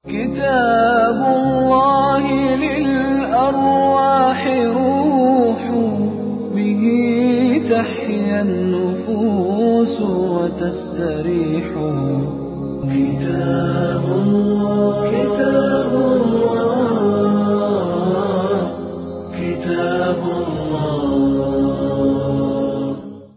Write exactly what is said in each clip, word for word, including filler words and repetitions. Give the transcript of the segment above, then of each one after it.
كتاب الله للأرواح روح، به تحيا النفوس وتستريح. كتاب الله كتاب الله كتاب الله.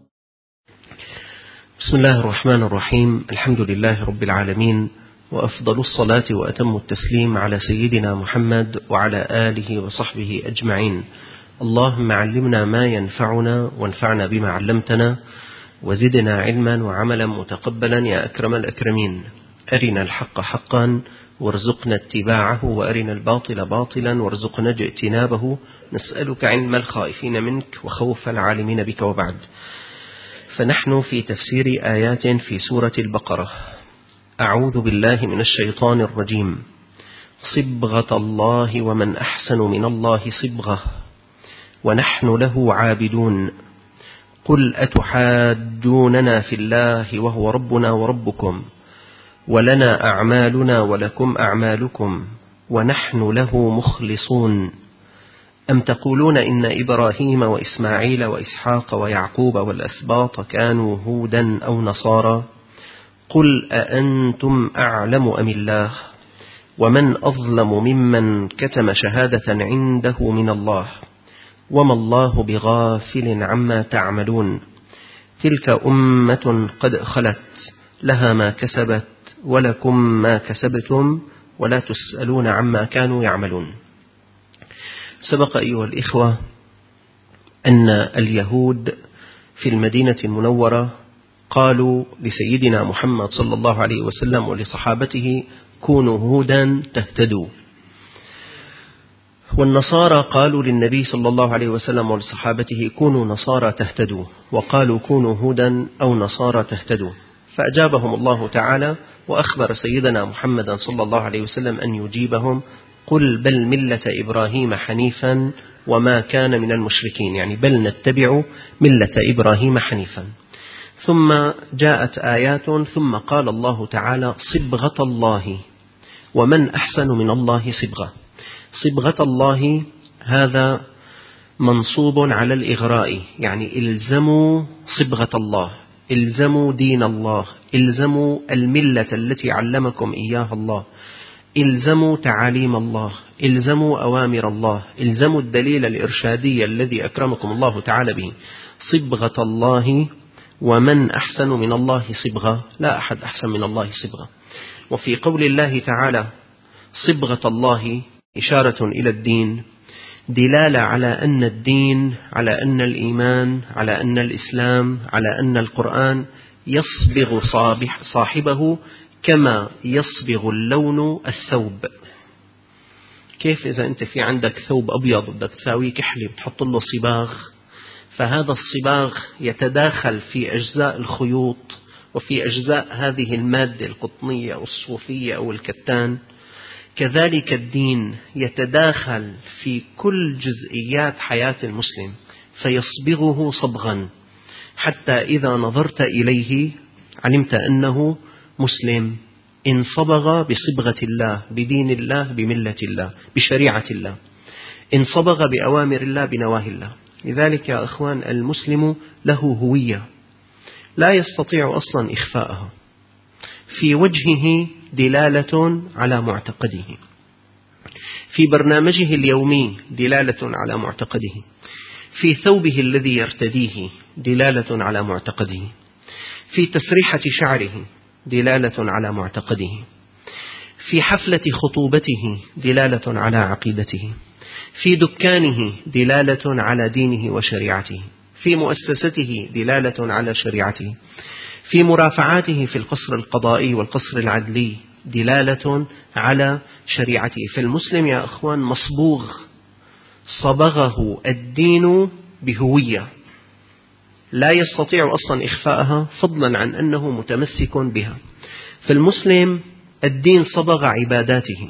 بسم الله الرحمن الرحيم. الحمد لله رب العالمين، وأفضل الصلاة وأتم التسليم على سيدنا محمد وعلى آله وصحبه أجمعين. اللهم علمنا ما ينفعنا وانفعنا بما علمتنا، وزدنا علما وعملا متقبلا يا أكرم الأكرمين. أرنا الحق حقا وارزقنا اتباعه، وأرنا الباطل باطلا وارزقنا اجتنابه. نسألك علم الخائفين منك وخوف العالمين بك، وبعد. فنحن في تفسير آيات في سورة البقرة. أعوذ بالله من الشيطان الرجيم. صبغة الله ومن أحسن من الله صبغة ونحن له عابدون. قل أتحاجوننا في الله وهو ربنا وربكم، ولنا أعمالنا ولكم أعمالكم، ونحن له مخلصون. أم تقولون إن إبراهيم وإسماعيل وإسحاق ويعقوب والأسباط كانوا هودا أو نصارى؟ قل أأنتم أعلم أم الله؟ ومن أظلم ممن كتم شهادة عنده من الله، وما الله بغافل عما تعملون. تلك أمة قد خلت، لها ما كسبت ولكم ما كسبتم، ولا تسألون عما كانوا يعملون. سبق أيها الإخوة أن اليهود في المدينة المنورة قالوا لسيدنا محمد صلى الله عليه وسلم ولصحابته: كونوا هودا تهتدوا. والنصارى قالوا للنبي صلى الله عليه وسلم ولصحابته: كونوا نصارى تهتدوا. وقالوا: كونوا هودا أو نصارى تهتدوا. فأجابهم الله تعالى وأخبر سيدنا محمد صلى الله عليه وسلم أن يجيبهم: قل بل ملة إبراهيم حنيفا وما كان من المشركين، يعني بل نتبع ملة إبراهيم حنيفا. ثم جاءت آيات، ثم قال الله تعالى: صبغة الله ومن أحسن من الله صبغة. صبغة الله هذا منصوب على الإغراء، يعني إلزموا صبغة الله، إلزموا دين الله، إلزموا الملة التي علمكم إياها الله، إلزموا تعاليم الله، إلزموا أوامر الله، إلزموا الدليل الإرشادي الذي أكرمكم الله تعالى به. صبغة الله ومن أحسن من الله صبغة، لا أحد أحسن من الله صبغة. وفي قول الله تعالى صبغة الله إشارة إلى الدين، دلالة على أن الدين، على أن الإيمان، على أن الإسلام، على أن القرآن يصبغ صاحبه كما يصبغ اللون الثوب. كيف إذا أنت في عندك ثوب أبيض بدك تساويه كحلي بتحط له صباغ، فهذا الصباغ يتداخل في أجزاء الخيوط وفي أجزاء هذه المادة القطنية أو الصوفية أو الكتان. كذلك الدين يتداخل في كل جزئيات حياة المسلم فيصبغه صبغا، حتى إذا نظرت إليه علمت أنه مسلم انصبغ بصبغة الله، بدين الله، بملة الله، بشريعة الله، انصبغ بأوامر الله، بنواهي الله. لذلك يا أخوان، المسلم له هوية لا يستطيع أصلا إخفاءها. في وجهه دلالة على معتقده، في برنامجه اليومي دلالة على معتقده، في ثوبه الذي يرتديه دلالة على معتقده، في تسريحة شعره دلالة على معتقده، في حفلة خطوبته دلالة على عقيدته، في دكانه دلالة على دينه وشريعته، في مؤسسته دلالة على شريعته، في مرافعاته في القصر القضائي والقصر العدلي دلالة على شريعته. فالمسلم يا أخوان مصبوغ، صبغه الدين بهوية لا يستطيع أصلا إخفاءها، فضلا عن أنه متمسك بها. فالمسلم الدين صبغ عباداته.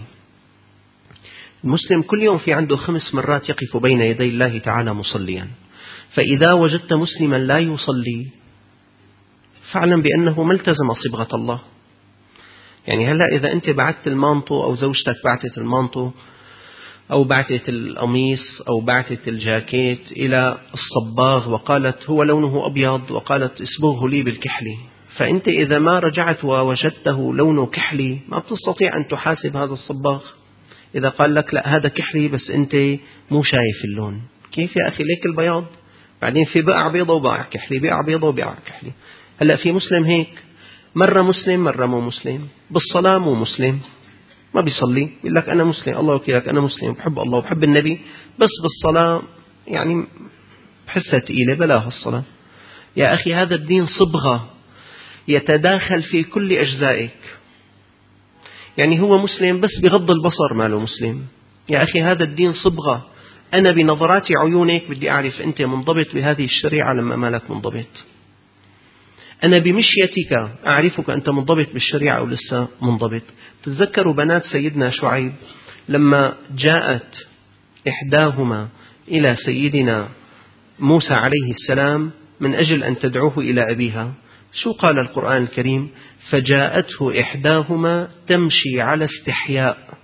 المسلم كل يوم في عنده خمس مرات يقف بين يدي الله تعالى مصليا. فإذا وجدت مسلما لا يصلي فاعلم بأنه ما التزم صبغة الله. يعني هلأ إذا أنت بعتت المانطو أو زوجتك بعتت المانطو أو بعتت القميص أو بعتت الجاكيت إلى الصباغ وقالت هو لونه أبيض وقالت اصبغه لي بالكحلي، فأنت إذا ما رجعت ووجدته لونه كحلي ما بتستطيع أن تحاسب هذا الصباغ. إذا قال لك لا هذا كحلي بس أنت مو شايف اللون، كيف يا أخي ليك البياض؟ بعدين في بقع بيضة وبقع كحلي، بقع بيضة وبقع كحلي. هلأ في مسلم هيك، مرة مسلم مرة مو مسلم، بالصلاة مو مسلم، ما بيصلي يقول لك أنا مسلم، الله وكيلك أنا مسلم بحب الله وبحب النبي، بس بالصلاة يعني بحسها تقيلة بلاها الصلاة. يا أخي هذا الدين صبغة يتداخل في كل أجزائك. يعني هو مسلم بس بغض البصر ماله مسلم. يا أخي هذا الدين صبغة، أنا بنظرات عيونك بدي أعرف أنت منضبط بهذه الشريعة لما مالك منضبط. أنا بمشيتك أعرفك أنت منضبط بالشريعة أو لسه منضبط. تتذكروا بنات سيدنا شعيب لما جاءت إحداهما إلى سيدنا موسى عليه السلام من أجل أن تدعوه إلى أبيها، شو قال القرآن الكريم؟ فجاءته إحداهما تمشي على استحياء.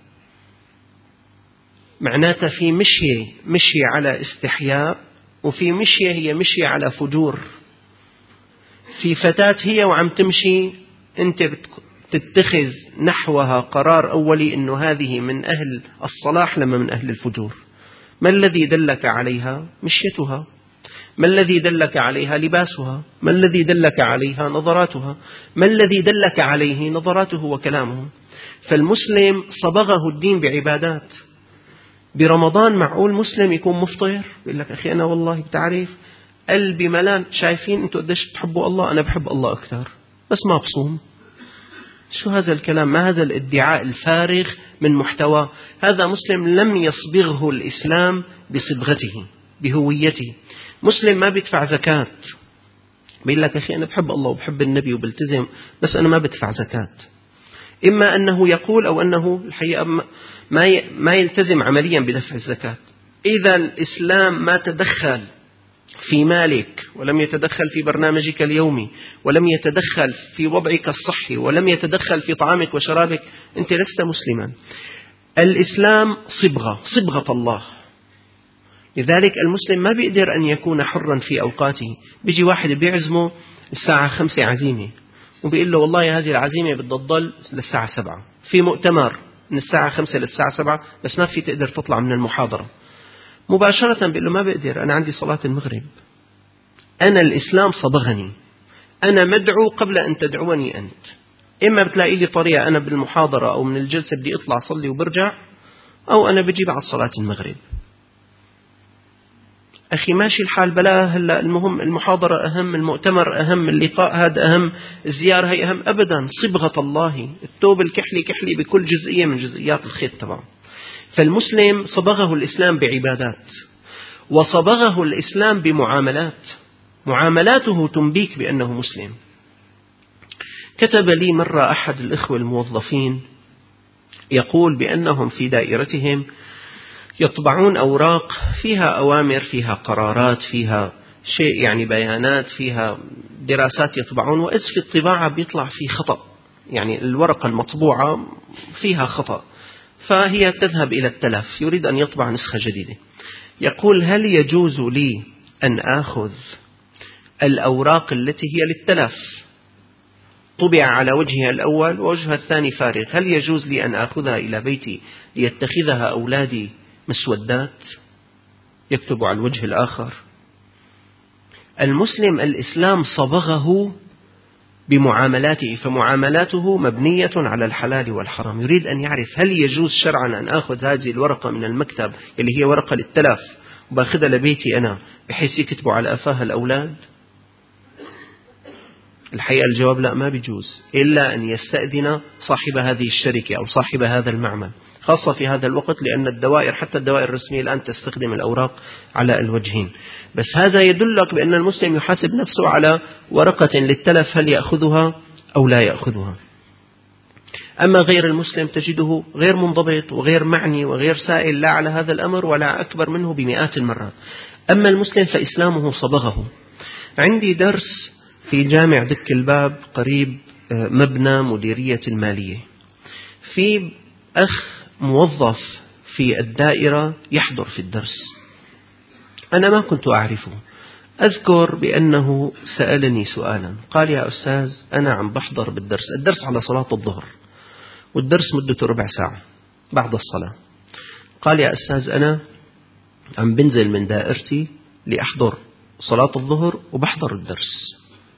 معناتها في مشي مشي على استحياء، وفي مشي هي مشي على فجور. في فتاة هي وعم تمشي أنت تتخذ نحوها قرار أولي أنه هذه من أهل الصلاح لما من أهل الفجور. ما الذي دلك عليها؟ مشيتها. ما الذي دلك عليها؟ لباسها. ما الذي دلك عليها؟ نظراتها. ما الذي دلك عليه؟ نظراته وكلامه. فالمسلم صبغه الدين بعبادات. برمضان معقول مسلم يكون مفطر يقول لك أخي أنا والله بتعرف قلبي ملان، شايفين أنتوا قديش بتحبوا الله، أنا بحب الله أكثر بس ما بصوم. شو هذا الكلام؟ ما هذا الادعاء الفارغ من محتوى؟ هذا مسلم لم يصبغه الإسلام بصبغته بهويته. مسلم ما بيدفع زكاة، بيقول لك أخي أنا بحب الله وبحب النبي وبلتزم بس أنا ما بدفع زكاة. إما أنه يقول أو أنه الحقيقة ما ما يلتزم عمليا بدفع الزكاة. إذا الإسلام ما تدخل في مالك ولم يتدخل في برنامجك اليومي ولم يتدخل في وضعك الصحي ولم يتدخل في طعامك وشرابك، أنت لست مسلما. الإسلام صبغة صبغة الله. لذلك المسلم ما بيقدر أن يكون حرا في أوقاته. بيجي واحد بيعزمه الساعة خمسة عزيمة وبيقول له والله هذه العزيمة بدها تضل للساعة سبعة، في مؤتمر من الساعة خمسة للساعة سبعة بس ما في تقدر تطلع من المحاضرة. مباشرة بيقول له ما بقدر، أنا عندي صلاة المغرب. أنا الإسلام صبغني، أنا مدعو قبل أن تدعوني أنت. إما بتلاقي لي طريقة أنا بالمحاضرة أو من الجلسة بدي أطلع صلي وبرجع، أو أنا بجي بعد صلاة المغرب. أخي ماشي الحال بلا هلا المهم المحاضرة أهم، المؤتمر أهم، اللقاء هذا أهم، الزيارة هي أهم. أبدا، صبغة الله. الثوب الكحلي كحلي بكل جزئية من جزئيات الخيط تبعه. فالمسلم صبغه الإسلام بعبادات، وصبغه الإسلام بمعاملات، معاملاته تنبيك بأنه مسلم. كتب لي مرة أحد الإخوة الموظفين يقول بأنهم في دائرتهم يطبعون أوراق فيها أوامر، فيها قرارات، فيها شيء يعني بيانات، فيها دراسات يطبعون، وإذ في الطباعة بيطلع في خطأ، يعني الورقة المطبوعة فيها خطأ فهي تذهب إلى التلف، يريد أن يطبع نسخة جديدة. يقول هل يجوز لي أن آخذ الأوراق التي هي للتلف طبع على وجهها الأول ووجهها الثاني فارغ، هل يجوز لي أن آخذها إلى بيتي ليتخذها أولادي مسودات يكتب على الوجه الآخر؟ المسلم الإسلام صبغه بمعاملاته، فمعاملاته مبنية على الحلال والحرام. يريد أن يعرف هل يجوز شرعا أن آخذ هذه الورقة من المكتب اللي هي ورقة للتلف وباخذها لبيتي أنا بحيث يكتبوا على أفاها الأولاد؟ الحقيقة الجواب لا، ما بيجوز إلا أن يستأذن صاحب هذه الشركة أو صاحب هذا المعمل، خاصة في هذا الوقت لأن الدوائر حتى الدوائر الرسمية الآن تستخدم الأوراق على الوجهين. بس هذا يدلك بأن المسلم يحاسب نفسه على ورقة للتلف هل يأخذها أو لا يأخذها. أما غير المسلم تجده غير منضبط وغير معني وغير سائل لا على هذا الأمر ولا أكبر منه بمئات المرات. أما المسلم فإسلامه صبغه. عندي درس في جامع دك الباب قريب مبنى مديرية المالية، في أخ موظف في الدائرة يحضر في الدرس، أنا ما كنت أعرفه. أذكر بأنه سألني سؤالا، قال يا أستاذ أنا عم بحضر بالدرس، الدرس على صلاة الظهر والدرس مدته ربع ساعة بعد الصلاة. قال يا أستاذ أنا عم بنزل من دائرتي لأحضر صلاة الظهر وبحضر الدرس.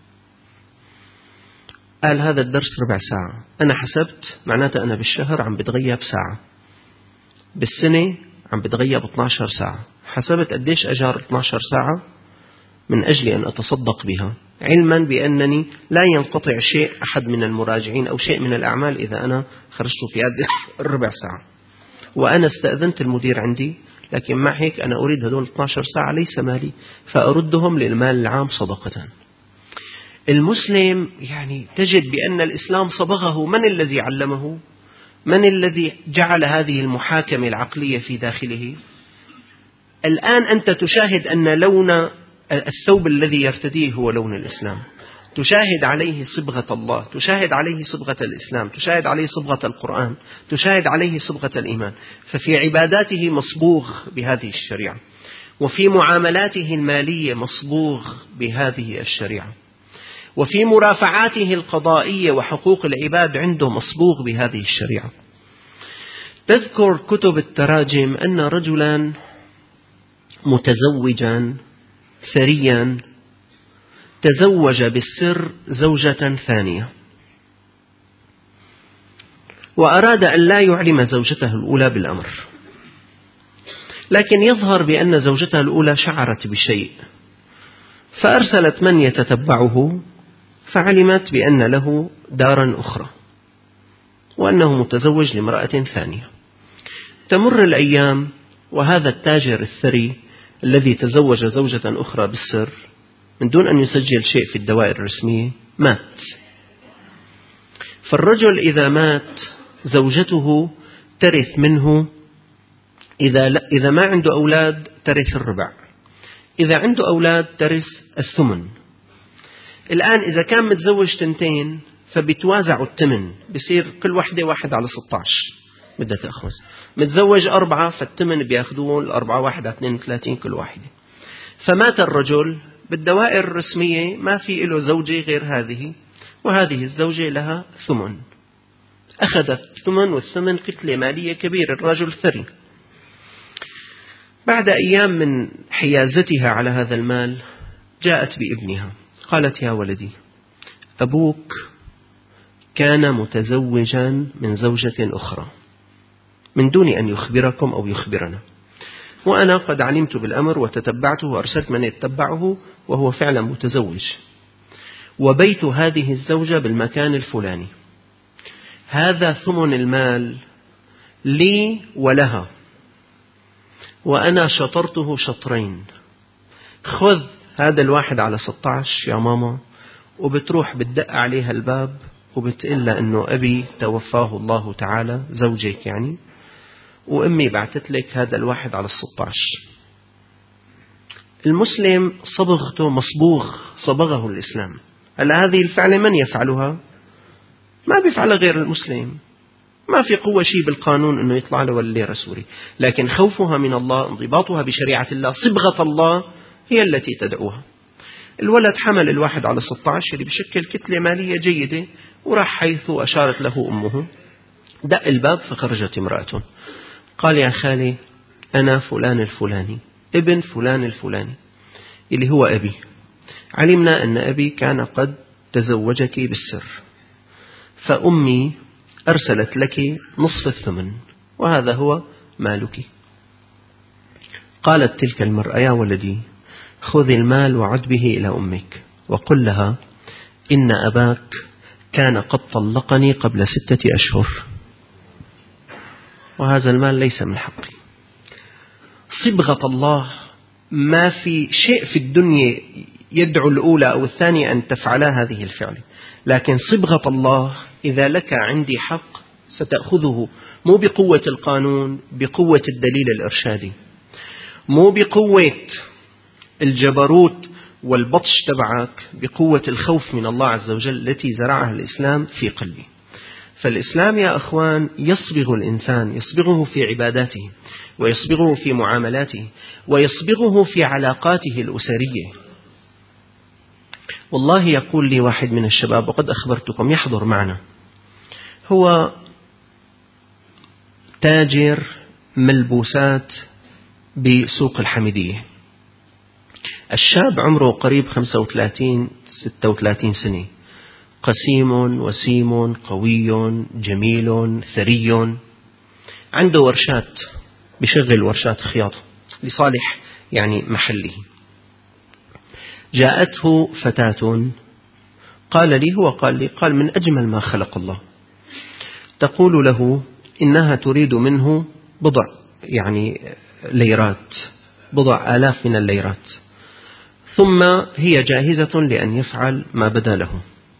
قال هذا الدرس ربع ساعة، أنا حسبت معناته أنا بالشهر عم بتغيب ساعة، بالسنة عم بتغيب اثنتي عشرة ساعة، حسبت قديش أجار اثنتي عشرة ساعة من أجل أن أتصدق بها، علما بأنني لا ينقطع شيء أحد من المراجعين أو شيء من الأعمال إذا أنا خرجت في هذه الربع ساعة. وأنا استأذنت المدير عندي، لكن مع هيك أنا أريد هذول اثنتي عشرة ساعة ليس مالي، فأردهم للمال العام صدقة. المسلم يعني تجد بأن الإسلام صبغه، من الذي علمه؟ من الذي جعل هذه المحاكمة العقلية في داخله؟ الآن أنت تشاهد أن لون الثوب الذي يرتديه هو لون الإسلام، تشاهد عليه صبغة الله، تشاهد عليه صبغة الإسلام، تشاهد عليه صبغة القرآن، تشاهد عليه صبغة الإيمان. ففي عباداته مصبوغ بهذه الشريعة، وفي معاملاته المالية مصبوغ بهذه الشريعة، وفي مرافعاته القضائية وحقوق العباد عنده مصبوغ بهذه الشريعة. تذكر كتب التراجم أن رجلا متزوجا ثريا تزوج بالسر زوجة ثانية، وأراد أن لا يعلم زوجته الأولى بالأمر، لكن يظهر بأن زوجته الأولى شعرت بشيء، فأرسلت من يتتبعه، فعلمت بأن له دارا أخرى وأنه متزوج لامرأة ثانية. تمر الأيام وهذا التاجر الثري الذي تزوج زوجة أخرى بالسر من دون أن يسجل شيء في الدوائر الرسمية مات. فالرجل إذا مات زوجته ترث منه، إذا, إذا ما عنده أولاد ترث الربع، إذا عنده أولاد ترث الثمن. الآن إذا كان متزوج تنتين فبتوازعوا الثمن، بصير كل واحدة واحد على ستة عشر بدها تأخذ. متزوج أربعة فالثمن بيأخذون الأربعة واحد على اثنين وثلاثين كل واحدة. فمات الرجل، بالدوائر الرسمية ما في له زوجة غير هذه، وهذه الزوجة لها ثمن، أخذت ثمن، والثمن كتلة مالية كبيرة، الرجل ثري. بعد أيام من حيازتها على هذا المال جاءت بابنها، قالت يا ولدي أبوك كان متزوجا من زوجة أخرى من دون أن يخبركم أو يخبرنا، وأنا قد علمت بالأمر وتتبعته وأرسلت من يتبعه، وهو فعلا متزوج، وبيت هذه الزوجة بالمكان الفلاني، هذا ثمن المال لي ولها، وأنا شطرته شطرين، خذ هذا الواحد على ستة عشر يا ماما، وبتروح بتدق عليها الباب وبتقول لها أنه أبي توفاه الله تعالى، زوجك يعني، وأمي بعتت لك هذا الواحد على الستة عشر. المسلم صبغته مصبوغ، صبغه الإسلام. هلا هذه الفعلة من يفعلها؟ ما بيفعلها غير المسلم، ما في قوة شيء بالقانون أنه يطلع له ولي رسولي، لكن خوفها من الله، انضباطها بشريعة الله، صبغة الله هي التي تدعوها. الولد حمل الواحد على ستة عشر اللي بشكل كتلة مالية جيدة، وراح حيث أشارت له أمه، دق الباب فخرجت امرأة، قال يا خالي أنا فلان الفلاني ابن فلان الفلاني اللي هو أبي، علمنا أن أبي كان قد تزوجك بالسر، فأمي أرسلت لك نصف الثمن وهذا هو مالك. قالت تلك المرأة يا ولدي خذ المال وعد به إلى أمك وقل لها إن أباك كان قد طلقني قبل ستة أشهر، وهذا المال ليس من حقي. صبغة الله، ما في شيء في الدنيا يدعو الأولى أو الثانية أن تفعلا هذه الفعل، لكن صبغة الله إذا لك عندي حق ستأخذه، مو بقوة القانون، بقوة الدليل الإرشادي، مو بقوة الجبروت والبطش تبعك، بقوة الخوف من الله عز وجل التي زرعها الإسلام في قلبي. فالإسلام يا أخوان يصبغ الإنسان، يصبغه في عباداته، ويصبغه في معاملاته، ويصبغه في علاقاته الأسرية. والله يقول لي واحد من الشباب، وقد أخبرتكم، يحضر معنا، هو تاجر ملبوسات بسوق الحميدية، الشاب عمره قريب خمسة وثلاثين ستة وثلاثين سنة، قسيم وسيم قوي جميل ثري، عنده ورشات، بشغل ورشات خياطة لصالح يعني محله. جاءته فتاة، قال لي هو قال لي قال من أجمل ما خلق الله، تقول له إنها تريد منه بضع يعني ليرات، بضع آلاف من الليرات، ثم هي جاهزة لأن يفعل ما بدا له.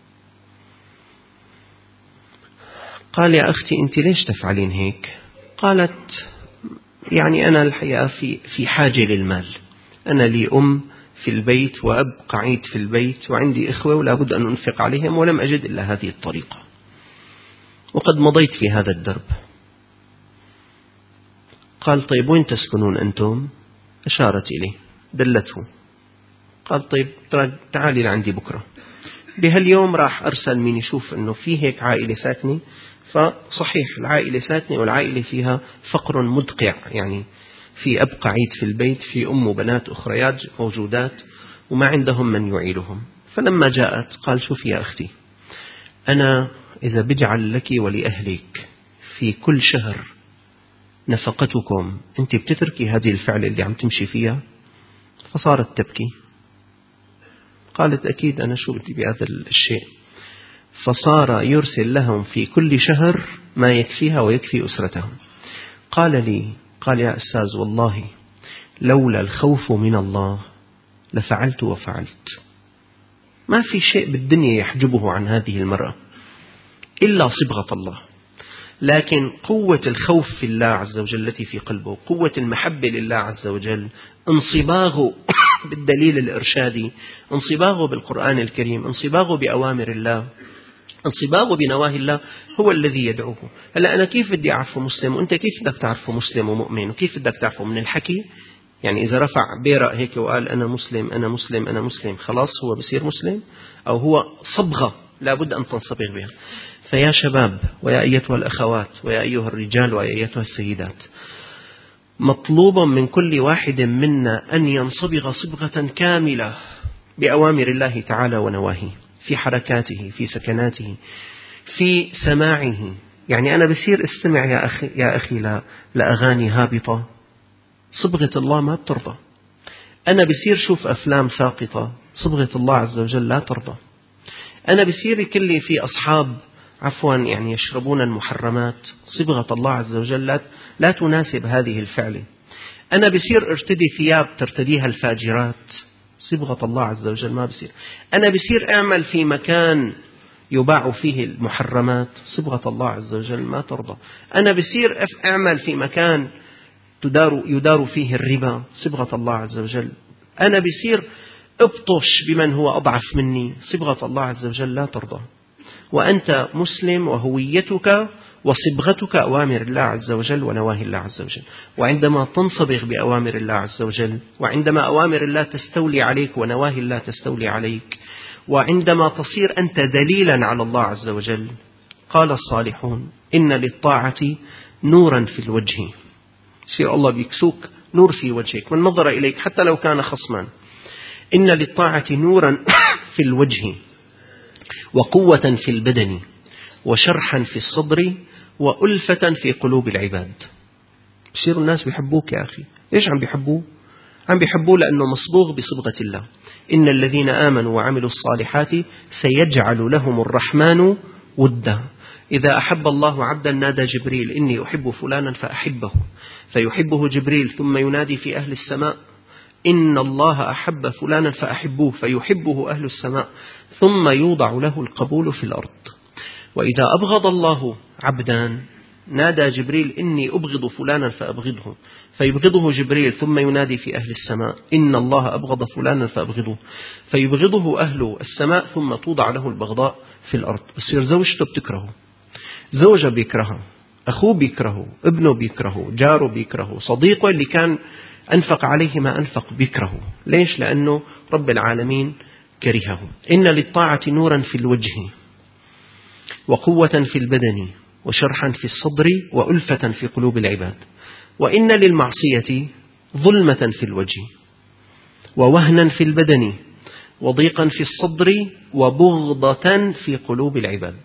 قال يا أختي أنت ليش تفعلين هيك؟ قالت يعني أنا الحقيقة في في حاجة للمال، أنا لي أم في البيت وأب قعيد في البيت وعندي إخوة ولا بد أن أنفق عليهم، ولم أجد إلا هذه الطريقة، وقد مضيت في هذا الدرب. قال طيب وين تسكنون أنتم؟ أشارت إليه، دلته. قال طيب تعالي لعندي بكرة. بهاليوم راح أرسل من يشوف أنه في هيك عائلة ساكنة، فصحيح العائلة ساكنة والعائلة فيها فقر مدقع، يعني في أب قعيد في البيت، في أم وبنات أخريات موجودات وما عندهم من يعيلهم. فلما جاءت قال شوفي يا أختي، أنا إذا بجعل لك ولأهلك في كل شهر نفقتكم، أنت بتتركي هذه الفعل اللي عم تمشي فيها؟ فصارت تبكي. قالت أكيد أنا شو بدي بهذا الشيء. فصار يرسل لهم في كل شهر ما يكفيها ويكفي أسرتهم. قال لي قال يا أستاذ والله لولا الخوف من الله لفعلت وفعلت. ما في شيء بالدنيا يحجبه عن هذه المرأة إلا صبغة الله، لكن قوة الخوف في الله عز وجل التي في قلبه، قوة المحبة لله عز وجل، انصباغه بالدليل الإرشادي، انصباغه بالقرآن الكريم، انصباغه بأوامر الله، انصباغه بنواهي الله، هو الذي يدعوه. هلا أنا كيف بدي أعرفه مسلم وأنت كيف بدك تعرفه مسلم ومؤمن؟ وكيف بدك تعرفه من الحكي؟ يعني إذا رفع بيرق هيك وقال أنا مسلم أنا مسلم أنا مسلم خلاص هو بصير مسلم؟ أو هو صبغة لابد أن تنصبغ بها. فيا شباب ويا أيتها الأخوات ويا أيها الرجال ويا أيتها السيدات، مطلوب من كل واحد منا أن ينصبغ صبغة كاملة بأوامر الله تعالى ونواهيه، في حركاته، في سكناته، في سماعه. يعني أنا بصير استمع يا أخي, يا أخي لأغاني هابطة، صبغة الله ما بترضى. أنا بصير شوف أفلام ساقطة، صبغة الله عز وجل لا ترضى. أنا بصير كلي في أصحاب عفوا يعني يشربون المحرمات، صبغة الله عز وجل لا, لا تناسب هذه الفعل. أنا بصير ارتدي ثياب ترتديها الفاجرات، صبغة الله عز وجل ما بصير. أنا بصير أعمل في مكان يباع فيه المحرمات، صبغة الله عز وجل ما ترضى. أنا بصير أعمل في مكان تدار يدار فيه الربا، صبغة الله عز وجل. أنا بصير ابطش بمن هو أضعف مني، صبغة الله عز وجل لا ترضى. وأنت مسلم وهويتك وصبغتك أوامر الله عز وجل ونواهي الله عز وجل. وعندما تنصبغ بأوامر الله عز وجل، وعندما أوامر الله تستولي عليك ونواهي الله تستولي عليك، وعندما تصير أنت دليلا على الله عز وجل، قال الصالحون إن للطاعة نورا في الوجه، يصير الله بيكسوك نور في وجهك من نظر إليك حتى لو كان خصما. إن للطاعة نورا في الوجه وقوة في البدن وشرحا في الصدر وألفة في قلوب العباد. بصير الناس بيحبوك يا أخي. ليش عم بيحبوه؟ عم بيحبوه لأنه مصبوغ بصبغة الله. إن الذين آمنوا وعملوا الصالحات سيجعل لهم الرحمن ودا. إذا أحب الله عبدا نادى جبريل إني أحب فلانا فأحبه، فيحبه جبريل ثم ينادي في أهل السماء إن الله أحب فلانا فأحبوه، فيحبه أهل السماء ثم يوضع له القبول في الأرض. وإذا أبغض الله عبدا نادى جبريل إني أبغض فلانا فأبغضه، فيبغضه جبريل ثم ينادي في أهل السماء إن الله أبغض فلانا فأبغضه، فيبغضه أهل السماء ثم توضع له البغضاء في الأرض. بصير زوجته بتكرهه، زوجة بيكرهها، أخوه بيكرهه، ابنه بيكرهه، جاره بيكرهه، صديقه اللي كان أنفق عليه ما أنفق بيكرهه. ليش؟ لأنه رب العالمين كرهه. إن للطاعة نورا في الوجه وقوة في البدن وشرحا في الصدر وألفة في قلوب العباد، وإن للمعصية ظلمة في الوجه ووهنا في البدن وضيقا في الصدر وبغضة في قلوب العباد.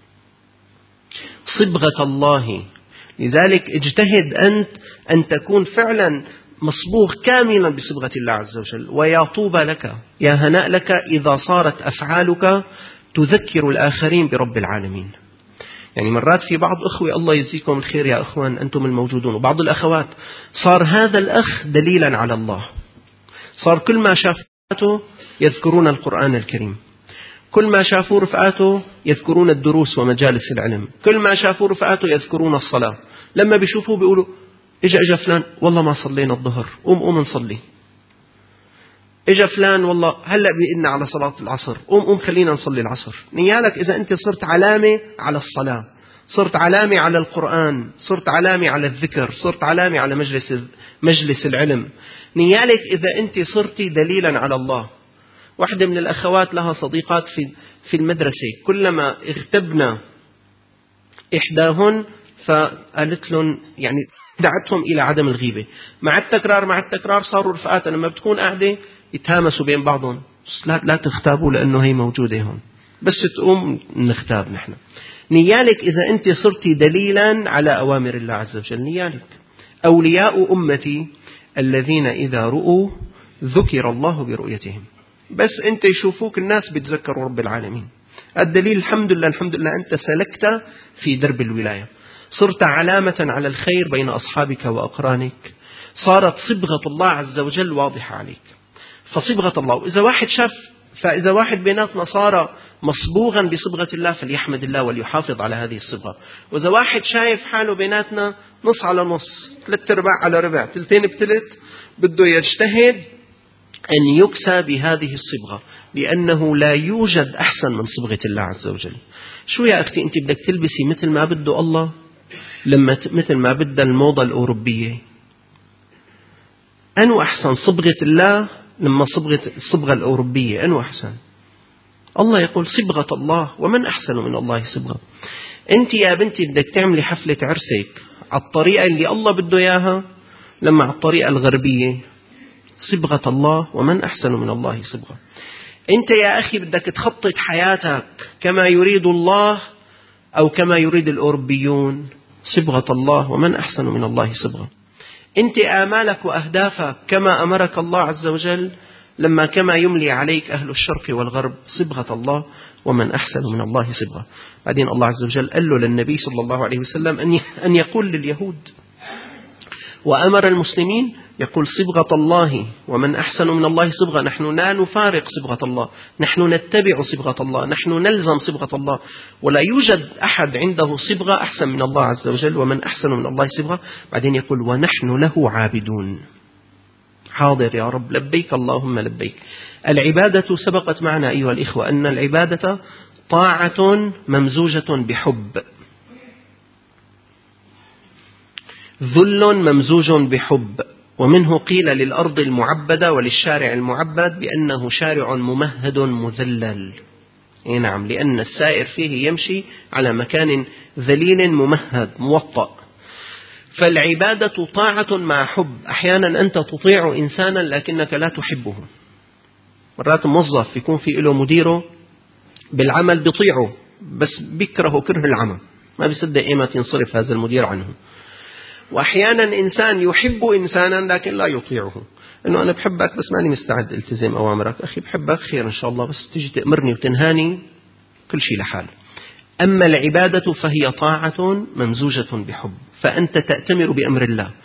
صبغة الله. لذلك اجتهد أنت أن تكون فعلا مصبوغ كاملا بصبغة الله عز وجل. ويا طوبى لك، يا هناء لك إذا صارت أفعالك تذكر الآخرين برب العالمين. يعني مرات في بعض أخوة، الله يجزيكم الخير يا أخوان أنتم الموجودون، وبعض الأخوات صار هذا الأخ دليلا على الله، صار كل ما شافته يذكرون القرآن الكريم، كل ما شافوا رفقاته يذكرون الدروس ومجالس العلم، كل ما شافوا رفقاته يذكرون الصلاة. لما بيشوفوه بيقولوا إجا إجا فلان والله ما صلينا الظهر، قوم قوم نصلي. إجا فلان والله هلأ بإنا على صلاة العصر، قوم قوم خلينا نصلي العصر. نيالك إذا أنت صرت علامة على الصلاة، صرت علامة على القرآن، صرت علامة على الذكر، صرت علامة على مجلس مجلس العلم. نيالك إذا أنت صرتي دليلا على الله. واحدة من الأخوات لها صديقات في في المدرسة، كلما اغتبنا إحداهن فقالت لهم يعني دعتهم إلى عدم الغيبة. مع التكرار مع التكرار صاروا رفقات، لما بتكون قاعدة يتهامسوا بين بعضهم، لا لا تختابوا لأنه هي موجودة هون، بس تقوم نختاب نحن. نيالك إذا أنت صرتي دليلا على أوامر الله عز وجل. نيالك أولياء أمتي الذين إذا رؤوا ذكر الله برؤيتهم. بس أنت يشوفوك الناس بتذكروا رب العالمين. الدليل الحمد لله الحمد لله أنت سلكت في درب الولاية، صرت علامة على الخير بين أصحابك وأقرانك، صارت صبغة الله عز وجل واضحة عليك. فصبغة الله، وإذا واحد شاف، فإذا واحد بيناتنا صار مصبوغا بصبغة الله فليحمد الله وليحافظ على هذه الصبغة. وإذا واحد شايف حاله بيناتنا نص على نص، ثلاث ارباع على ربع، ثلثين بثلث، بده يجتهد أن يكسى بهذه الصبغة، لأنه لا يوجد أحسن من صبغة الله عز وجل. شو يا أختي أنت بدك تلبسي مثل ما بده الله، لما مثل ما بدها الموضة الأوروبية؟ أنو أحسن صبغة الله لما صبغة الصبغة الأوروبية؟ أنو أحسن؟ الله يقول صبغة الله ومن أحسن من الله صبغة. أنت يا بنتي بدك تعملي حفلة عرسك على الطريقة اللي الله بده إياها، لما على الطريقة الغربية صبغة الله ومن أحسن من الله صبغة. أنت يا أخي بدك تخطط حياتك كما يريد الله أو كما يريد الأوروبيون، صبغة الله ومن أحسن من الله صبغة. أنت آمالك وأهدافك كما أمرك الله عز وجل، لما كما يملي عليك أهل الشرق والغرب، صبغة الله ومن أحسن من الله صبغة. بعدين الله عز وجل قال له للنبي صلى الله عليه وسلم أن يقول لليهود وأمر المسلمين يقول صبغة الله ومن أحسن من الله صبغة. نحن لا نفارق صبغة الله، نحن نتبع صبغة الله، نحن نلزم صبغة الله، ولا يوجد أحد عنده صبغة أحسن من الله عز وجل، ومن أحسن من الله صبغة. بعدين يقول ونحن له عابدون. حاضر يا رب، لبيك اللهم لبيك. العبادة سبقت معنا أيها الإخوة أن العبادة طاعة ممزوجة بحب، ذل ممزوج بحب. ومنه قيل للأرض المعبدة وللشارع المعبد بأنه شارع ممهد مذلل. إيه نعم، لأن السائر فيه يمشي على مكان ذليل ممهد موطأ. فالعبادة طاعة مع حب. أحيانا أنت تطيع إنسانا لكنك لا تحبه. مرات موظف يكون في له مديره بالعمل بيطيعه بس بيكره كره العمل، ما بيصدق إيمة ينصرف هذا المدير عنه. وأحيانا إنسان يحب إنسانا لكن لا يطيعه، إنه أنا بحبك بس ماني مستعد التزم أوامرك. أخي بحبك خير إن شاء الله، بس تيجي تأمرني وتنهاني كل شيء لحال. أما العبادة فهي طاعة ممزوجة بحب، فأنت تأتمر بأمر الله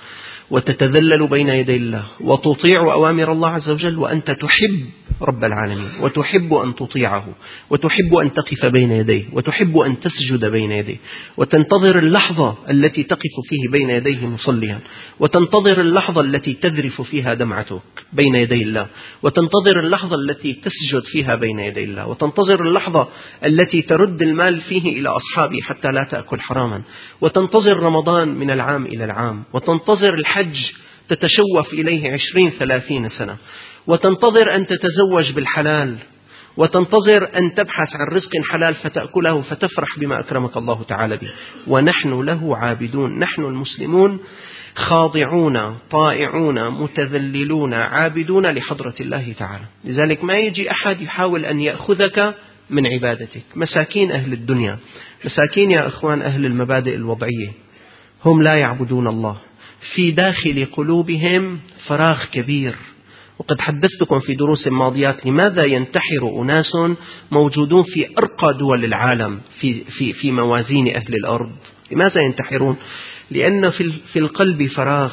وتتذلل بين يدي الله وتطيع أوامر الله عز وجل وأنت تحب رب العالمين وتحب أن تطيعه وتحب أن تقف بين يديه وتحب أن تسجد بين يديه وتنتظر اللحظة التي تقف فيه بين يديه مصليا وتنتظر اللحظة التي تذرف فيها دمعتك بين يدي الله وتنتظر اللحظة التي تسجد فيها بين يدي الله وتنتظر اللحظة التي ترد المال فيه إلى أصحابه حتى لا تأكل حراما وتنتظر رمضان من العام إلى العام وتنتظر الحج تتشوف إليه عشرين ثلاثين سنة وتنتظر أن تتزوج بالحلال وتنتظر أن تبحث عن رزق حلال فتأكله فتفرح بما أكرمك الله تعالى به، ونحن له عابدون. نحن المسلمون خاضعون طائعون متذللون عابدون لحضرة الله تعالى. لذلك ما يجي أحد يحاول أن يأخذك من عبادتك. مساكين أهل الدنيا، مساكين يا أخوان أهل المبادئ الوضعية، هم لا يعبدون الله، في داخل قلوبهم فراغ كبير. وقد حدثتكم في دروس ماضيات لماذا ينتحر أناس موجودون في أرقى دول العالم في, في, في موازين أهل الأرض. لماذا ينتحرون؟ لأن في, في القلب فراغ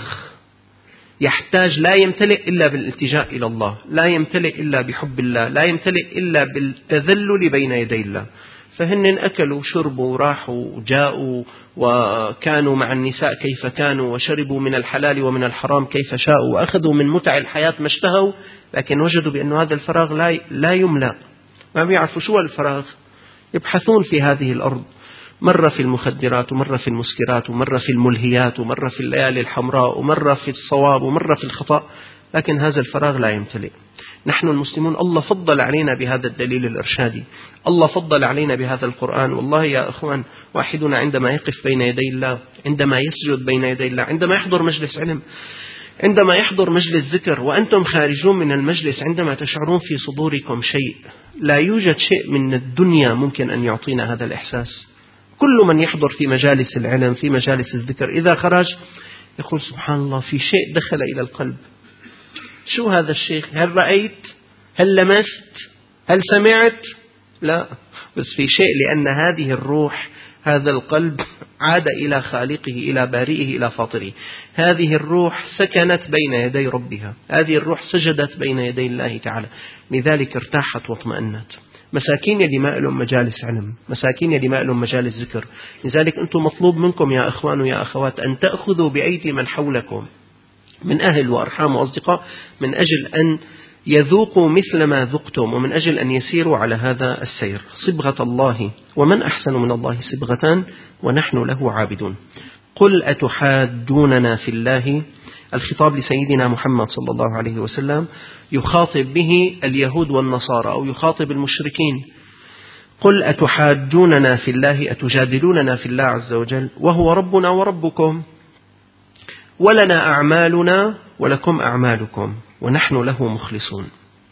يحتاج، لا يمتلئ إلا بالالتجاء إلى الله، لا يمتلئ إلا بحب الله، لا يمتلئ إلا بالتذلل بين يدي الله. فهن أكلوا شربوا راحوا جاءوا وكانوا مع النساء كيف كانوا وشربوا من الحلال ومن الحرام كيف شاءوا وأخذوا من متع الحياة ما اشتهوا، لكن وجدوا بأن هذا الفراغ لا لا يملأ. ما بيعرفوا شو الفراغ، يبحثون في هذه الأرض، مرة في المخدرات ومرة في المسكرات ومرة في الملهيات ومرة في الليالي الحمراء ومرة في الصواب ومرة في الخطأ، لكن هذا الفراغ لا يمتلئ. نحن المسلمون الله فضل علينا بهذا الدليل الإرشادي، الله فضل علينا بهذا القرآن. والله يا أخوان، واحدنا عندما يقف بين يدي الله، عندما يسجد بين يدي الله، عندما يحضر مجلس علم، عندما يحضر مجلس ذكر وأنتم خارجون من المجلس، عندما تشعرون في صدوركم شيء، لا يوجد شيء من الدنيا ممكن أن يعطينا هذا الإحساس. كل من يحضر في مجالس العلم في مجالس الذكر إذا خرج يقول سبحان الله، في شيء دخل إلى القلب. شو هذا الشيء؟ هل رأيت؟ هل لمست؟ هل سمعت؟ لا، بس في شيء، لأن هذه الروح، هذا القلب عاد إلى خالقه، إلى بارئه، إلى فاطره. هذه الروح سكنت بين يدي ربها، هذه الروح سجدت بين يدي الله تعالى، لذلك ارتاحت واطمأنت. مساكين يلي ما لهم مجالس علم، مساكين يلي ما لهم مجالس ذكر. لذلك أنتم مطلوب منكم يا أخوان ويا أخوات أن تأخذوا بأيدي من حولكم من أهل وأرحام وأصدقاء، من أجل أن يذوقوا مثل ما ذقتم، ومن أجل أن يسيروا على هذا السير. صبغة الله، ومن أحسن من الله صبغة ونحن له عابدون. قل أتحاجوننا في الله، الخطاب لسيدنا محمد صلى الله عليه وسلم، يخاطب به اليهود والنصارى أو يخاطب المشركين. قل أتحاجوننا في الله، أتجادلوننا في الله عز وجل وهو ربنا وربكم، ولنا أعمالنا ولكم أعمالكم ونحن له مخلصون.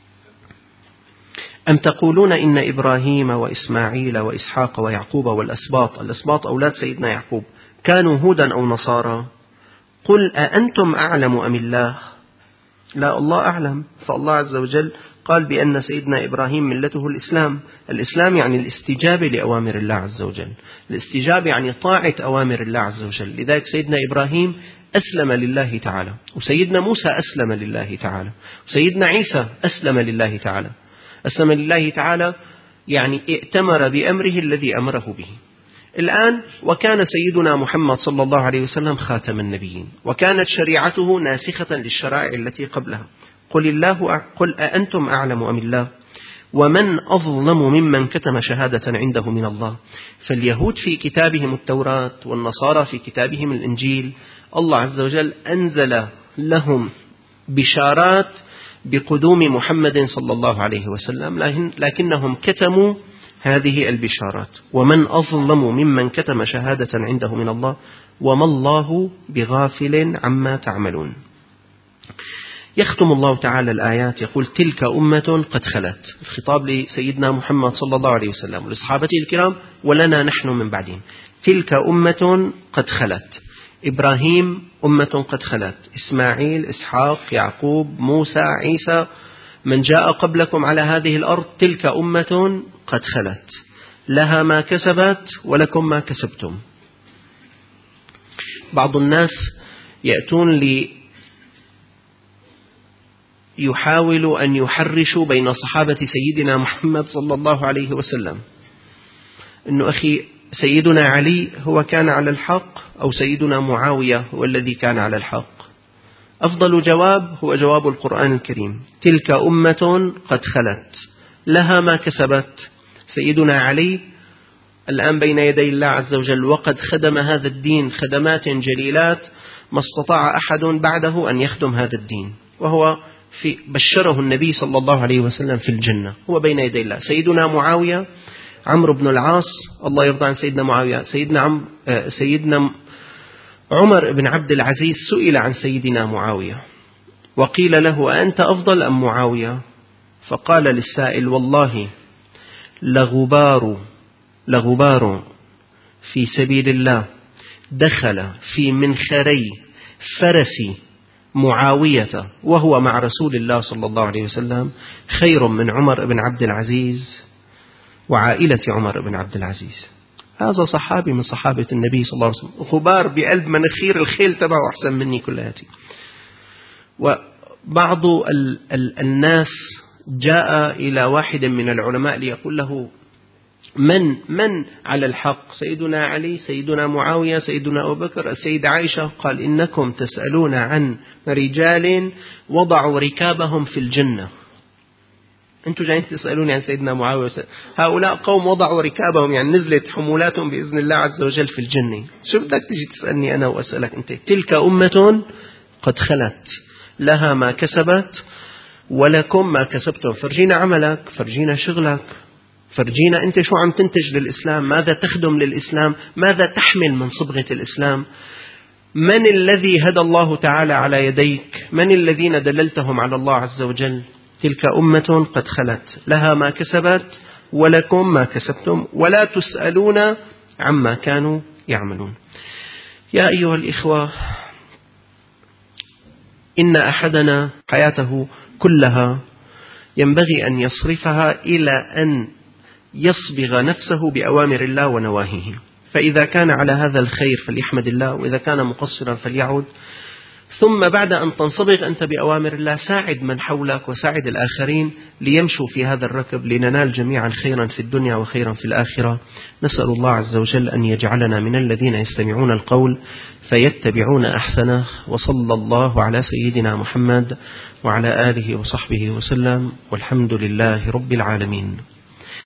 أم تقولون إن إبراهيم وإسماعيل وإسحاق ويعقوب والأسباط، الأسباط أولاد سيدنا يعقوب، كانوا هودا أو نصارى؟ قل أأنتم أعلم أم الله؟ لا، الله أعلم. فالله عز وجل قال بأن سيدنا إبراهيم ملته الإسلام. الإسلام يعني الاستجابة لأوامر الله عز وجل، الاستجابة يعني طاعة أوامر الله عز وجل. لذلك سيدنا إبراهيم أسلم لله تعالى، وسيدنا موسى أسلم لله تعالى، وسيدنا عيسى أسلم لله تعالى. أسلم لله تعالى يعني ائتمر بأمره الذي أمره به. الآن وكان سيدنا محمد صلى الله عليه وسلم خاتم النبيين، وكانت شريعته ناسخة للشرائع التي قبلها. قل الله قل أأنتم أعلم أم الله؟ ومن أظلم ممن كتم شهادة عنده من الله. فاليهود في كتابهم التوراة والنصارى في كتابهم الإنجيل، الله عز وجل أنزل لهم بشارات بقدوم محمد صلى الله عليه وسلم، لكنهم كتموا هذه البشارات. ومن أظلم ممن كتم شهادة عنده من الله وما الله بغافل عما تعملون. يختم الله تعالى الآيات يقول تلك أمة قد خلت، الخطاب لسيدنا محمد صلى الله عليه وسلم ولصحابته الكرام ولنا نحن من بعدهم. تلك أمة قد خلت، إبراهيم أمة قد خلت، إسماعيل، إسحاق، يعقوب، موسى، عيسى، من جاء قبلكم على هذه الأرض، تلك أمة قد خلت لها ما كسبت ولكم ما كسبتم. بعض الناس يأتون لي يحاول أن يحرشوا بين صحابة سيدنا محمد صلى الله عليه وسلم، إنه أخي سيدنا علي هو كان على الحق أو سيدنا معاوية هو الذي كان على الحق. أفضل جواب هو جواب القرآن الكريم: تلك أمة قد خلت لها ما كسبت. سيدنا علي الآن بين يدي الله عز وجل، وقد خدم هذا الدين خدمات جليلات ما استطاع أحد بعده أن يخدم هذا الدين، وهو في بشره النبي صلى الله عليه وسلم في الجنة، هو بين يدي الله. سيدنا معاوية عمرو بن العاص، الله يرضى عن سيدنا معاوية، سيدنا عم سيدنا عمر بن عبد العزيز سئل عن سيدنا معاوية وقيل له: أنت أفضل أم معاوية؟ فقال للسائل: والله لغبار لغبار في سبيل الله دخل في منخري فرس معاوية وهو مع رسول الله صلى الله عليه وسلم خير من عمر بن عبد العزيز وعائلة عمر بن عبد العزيز. هذا صحابي من صحابة النبي صلى الله عليه وسلم، غبار بقلب مناخير الخيل تبعه أحسن مني كلياتي. وبعض ال ال الناس جاء إلى واحد من العلماء ليقول له: من من على الحق، سيدنا علي، سيدنا معاوية، سيدنا أبو بكر، السيدة عائشة؟ قال: إنكم تسألون عن رجال وضعوا ركابهم في الجنة. أنتم جايين تسألوني عن سيدنا معاوية، هؤلاء قوم وضعوا ركابهم، يعني نزلت حمولاتهم بإذن الله عز وجل في الجنة. شو بدك تجي تسألني أنا وأسألك أنت؟ تلك أمة قد خلت لها ما كسبت ولكم ما كسبتم. فرجينا عملك، فرجينا شغلك، فرجينا أنت شو عم تنتج للإسلام، ماذا تخدم للإسلام، ماذا تحمل من صبغة الإسلام، من الذي هدى الله تعالى على يديك، من الذين دللتهم على الله عز وجل. تلك أمة قد خلت لها ما كسبت ولكم ما كسبتم ولا تسألون عما كانوا يعملون. يا أيها الإخوة، إن أحدنا حياته كلها ينبغي أن يصرفها إلى أن يصبغ نفسه بأوامر الله ونواهيه. فإذا كان على هذا الخير فليحمد الله، وإذا كان مقصرا فليعود. ثم بعد أن تنصبغ أنت بأوامر الله ساعد من حولك وساعد الآخرين ليمشوا في هذا الركب، لننال جميعا خيرا في الدنيا وخيرا في الآخرة. نسأل الله عز وجل أن يجعلنا من الذين يستمعون القول فيتبعون أحسنه. وصلى الله على سيدنا محمد وعلى آله وصحبه وسلم، والحمد لله رب العالمين.